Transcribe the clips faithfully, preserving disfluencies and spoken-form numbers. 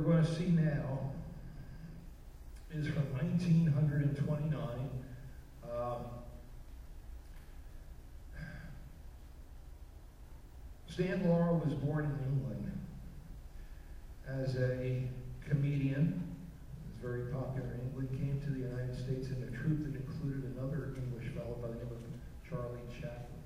going to see now is from nineteen twenty-nine. Um, Stan Laurel was born in England as a comedian. He was very popular in England, came to the United States in a troupe that included another English fellow by the name of Charlie Chaplin.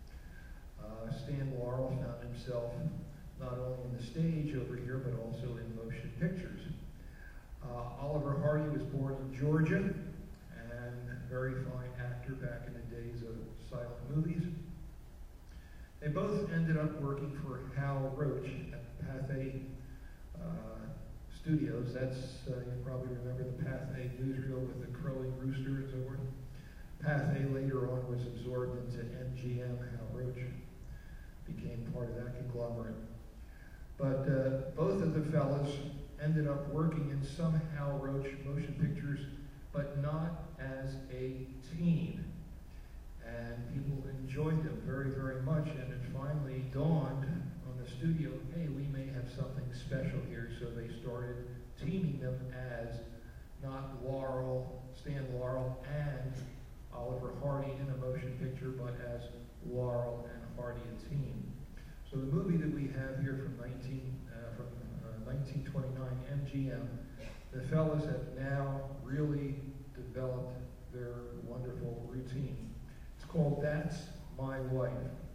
Uh, Stan Laurel found himself not only in the stage over here, but also in motion pictures. Uh, Oliver Hardy was born in Georgia, and a very fine actor back in the days of silent movies. They both ended up working for Hal Roach at Pathé uh, Studios. That's, uh, you probably remember the Pathé newsreel with the crowing rooster and so forth. Pathé later on was absorbed into M G M. Hal Roach became part of that conglomerate. But uh, both of the fellas ended up working in some Hal Roach motion pictures, but not as a team. And people enjoyed them very, very much, and it finally dawned on the studio, hey, we may have something special here, so they started teaming them as not Laurel, Stan Laurel, and Oliver Hardy in a motion picture, but as Laurel and Hardy a team. So the movie that we have here from nineteen, uh, from uh, nineteen twenty-nine, M G M, the fellas have now really developed their wonderful routine. It's called That's My Wife.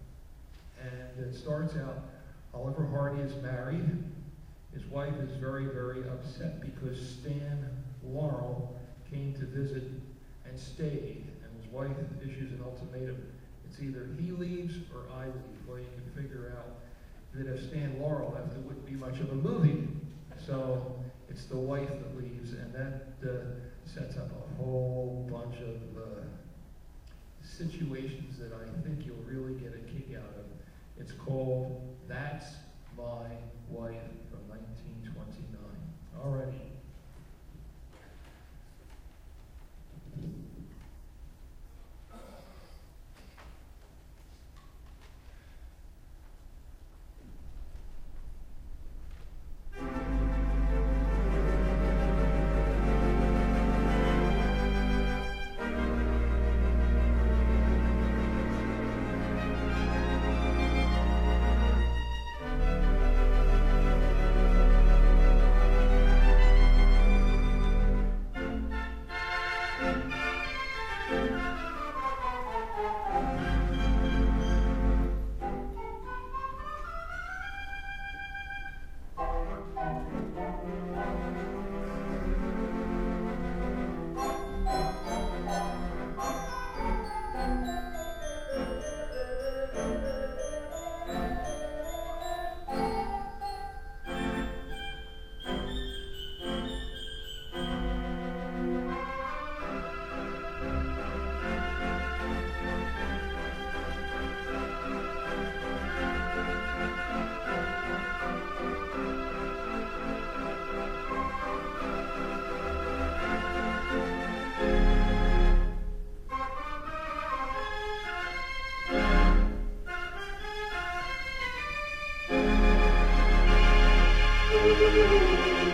And it starts out, Oliver Hardy is married. His wife is very, very upset because Stan Laurel came to visit and stayed. And his wife issues an ultimatum. It's either he leaves or I leave. Well, you can figure out that if Stan Laurel left, it wouldn't be much of a movie. So it's the wife that leaves, and that uh, sets up a whole bunch of uh, situations that I think you'll really get a kick out of. It's called That's My Wife from nineteen twenty-nine. All righty. Thank you.